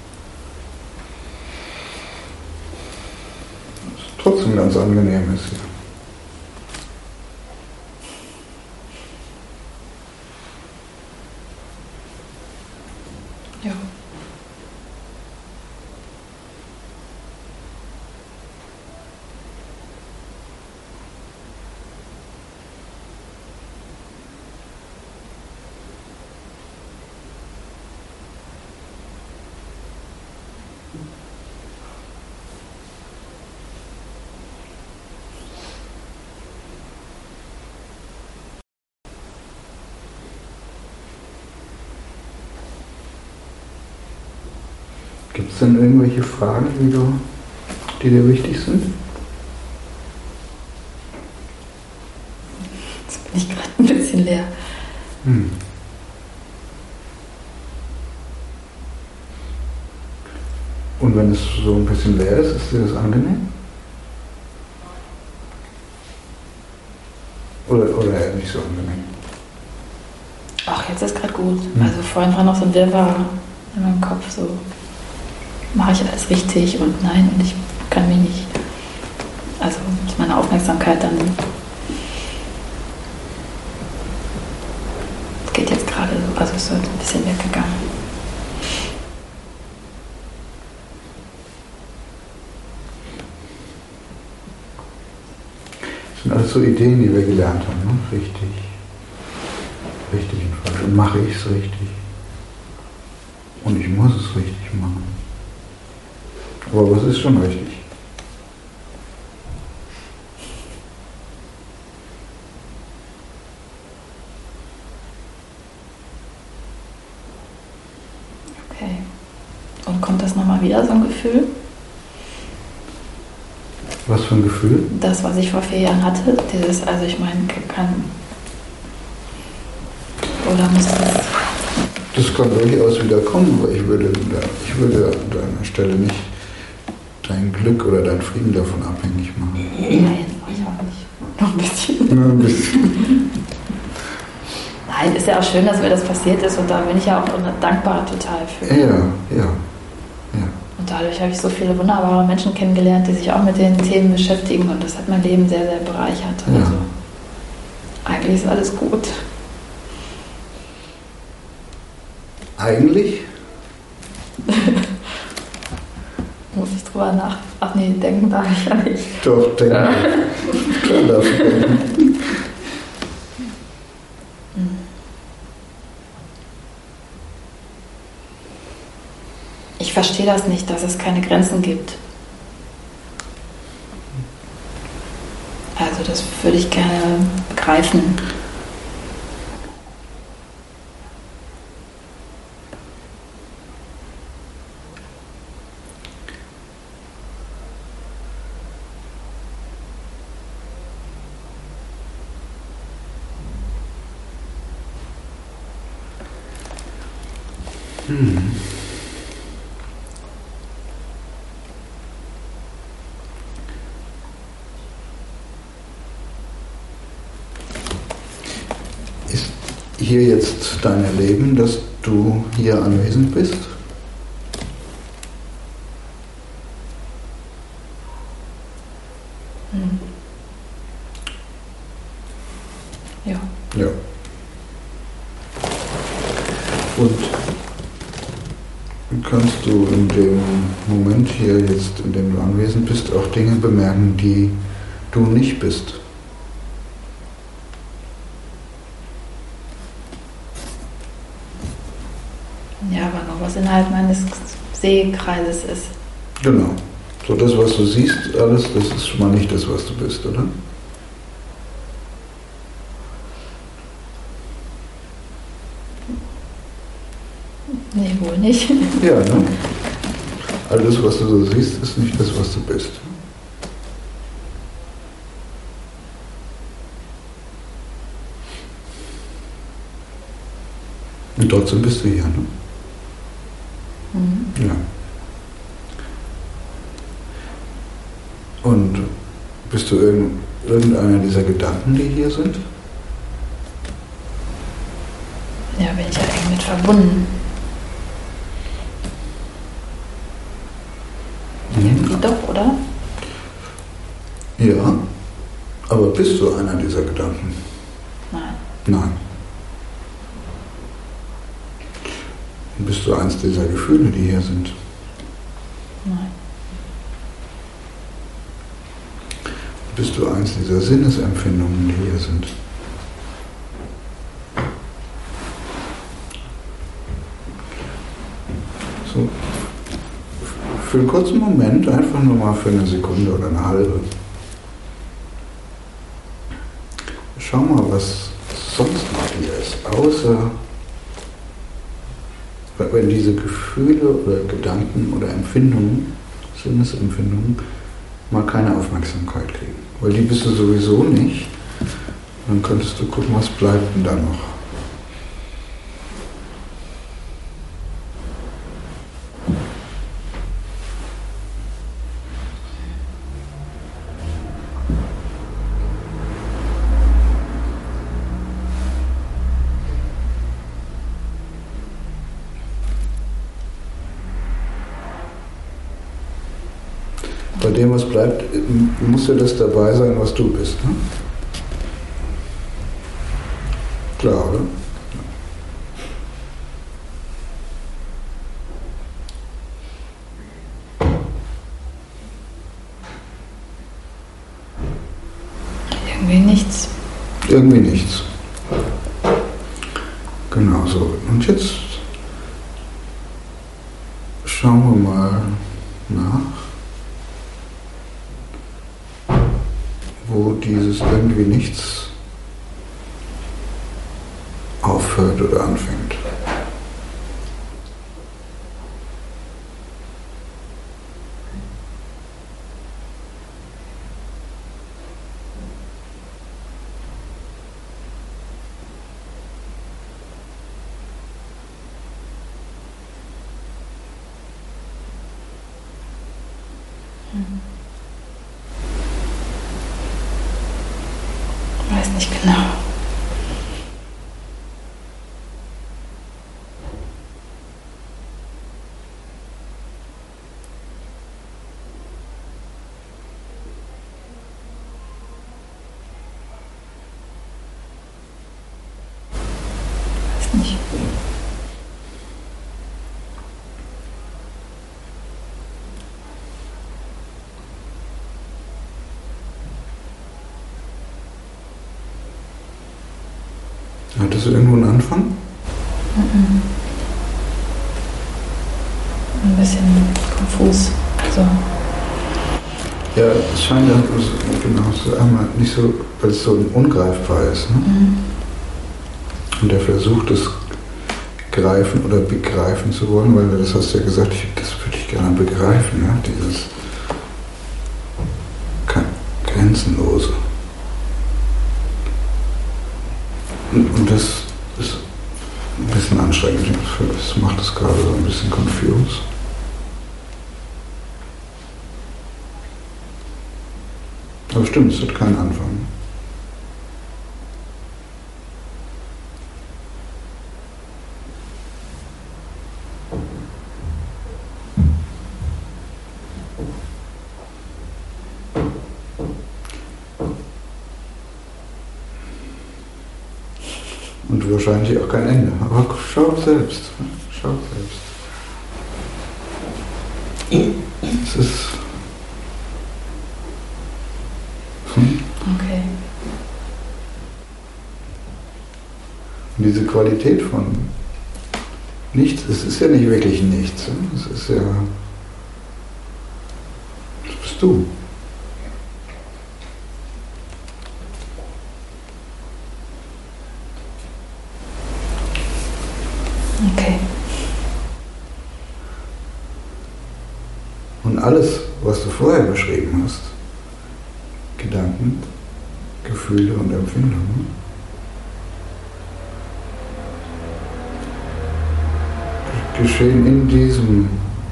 es trotzdem ganz angenehm ist hier. Ja. Gibt es denn irgendwelche Fragen, die dir wichtig sind? Jetzt bin ich gerade ein bisschen leer. Und wenn es so ein bisschen leer ist dir das angenehm? Oder eher nicht so angenehm? Ach, jetzt ist gerade gut. Also vorhin war noch so ein Wirrwarr in meinem Kopf, so mache ich alles richtig und nein, und ich kann mich nicht, also ist meine Aufmerksamkeit dann, es geht jetzt gerade so, also ist so ein bisschen weggegangen. Das sind alles so Ideen, die wir gelernt haben, ne? Richtig und falsch. Und mache ich es richtig? Und ich muss es richtig machen. Aber was ist schon richtig? Okay. Und kommt das nochmal wieder, so ein Gefühl? Was für ein Gefühl? Das, was ich vor 4 Jahren hatte, dieses, also ich meine, oder muss das... Das kann durchaus wieder kommen, aber ich würde an deiner Stelle nicht dein Glück oder dein Frieden davon abhängig machen. Nein, war ich auch nicht. Noch ein bisschen. Nur ein bisschen. Nein, ist ja auch schön, dass mir das passiert ist und da bin ich ja auch dankbar total für. Ja. Und dadurch habe ich so viele wunderbare Menschen kennengelernt, die sich auch mit den Themen beschäftigen und das hat mein Leben sehr, sehr bereichert. Ja. Also eigentlich ist alles gut. Eigentlich? Muss ich drüber Ach nee, denken darf ich ja nicht. Doch, denke ich. Klar darfst du denken. Ich verstehe das nicht, dass es keine Grenzen gibt. Also das würde ich gerne begreifen. Ist hier jetzt dein Erleben, dass du hier anwesend bist? Ja. Ja. Und kannst du in dem Moment hier jetzt, in dem du anwesend bist, auch Dinge bemerken, die du nicht bist? Ja, aber noch was innerhalb meines Sehkreises ist. Genau. So das, was du siehst, alles, das ist schon mal nicht das, was du bist, oder? Nee, wohl nicht. Ja, ne? Alles, was du so siehst, ist nicht das, was du bist. Und trotzdem bist du hier, ne? Mhm. Ja. Und bist du irgendeiner dieser Gedanken, die hier sind? Ja, bin ich ja eng mit verbunden. Irgendwie doch, oder? Ja. Aber bist du einer dieser Gedanken? Nein. Nein. Bist du eins dieser Gefühle, die hier sind? Nein. Bist du eins dieser Sinnesempfindungen, die hier sind? So. Für einen kurzen Moment, einfach nur mal für eine Sekunde oder eine halbe. Schau mal, was sonst noch hier ist, außer wenn diese Gefühle oder Gedanken oder Empfindungen, Sinnesempfindungen, mal keine Aufmerksamkeit kriegen. Weil die bist du sowieso nicht. Dann könntest du gucken, was bleibt denn da noch. Bei dem, was bleibt, muss ja das dabei sein, was du bist. Ne? Klar, oder? Irgendwie nichts. Irgendwie nichts. Genau so. Und jetzt schauen wir mal nach, wo dieses irgendwie nichts aufhört oder anfängt. Weiß nicht genau. Weiß nicht. Hat das irgendwo einen Anfang? Ein bisschen konfus. Also, Ja, es scheint ja genau so einmal nicht so, weil es so ungreifbar ist. Ne? Und er versucht es greifen oder begreifen zu wollen, weil das hast du ja gesagt, das würde ich gerne begreifen, ja? Dieses Grenzenlose. Und das ist ein bisschen anstrengend. Das macht es gerade so ein bisschen confused. Aber stimmt, es hat keinen Anfang. Und wahrscheinlich auch kein Ende. Aber schau selbst. Schau selbst. Es ist. okay. Und diese Qualität von nichts, es ist ja nicht wirklich nichts. Es ist ja. Das bist du. Okay. Und alles, was du vorher beschrieben hast, Gedanken, Gefühle und Empfindungen, geschehen in diesem,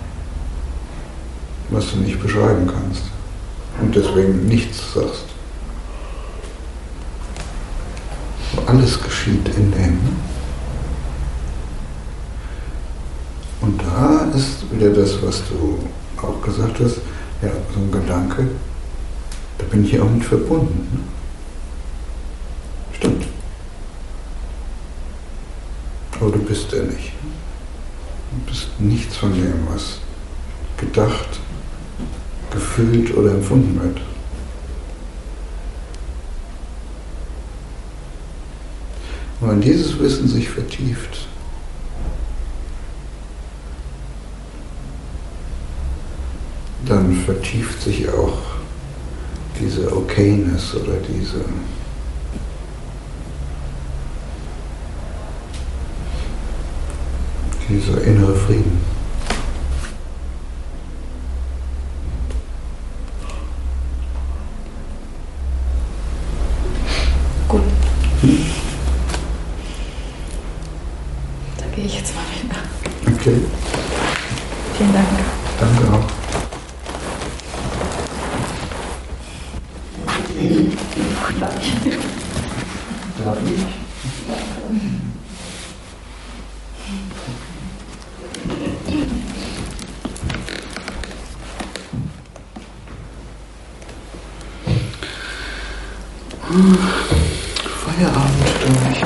was du nicht beschreiben kannst und deswegen nichts sagst. Alles geschieht in dem. Und da ist wieder das, was du auch gesagt hast, ja, so ein Gedanke, da bin ich auch mit verbunden. Ne? Stimmt. Aber du bist ja nicht. Du bist nichts von dem, was gedacht, gefühlt oder empfunden wird. Und wenn dieses Wissen sich vertieft, dann vertieft sich auch diese Okayness oder dieser innere Frieden. Gut. Da gehe ich jetzt mal wieder. Okay, Vielen Dank. danke auch. Darf ich? Feierabend, glaube ich.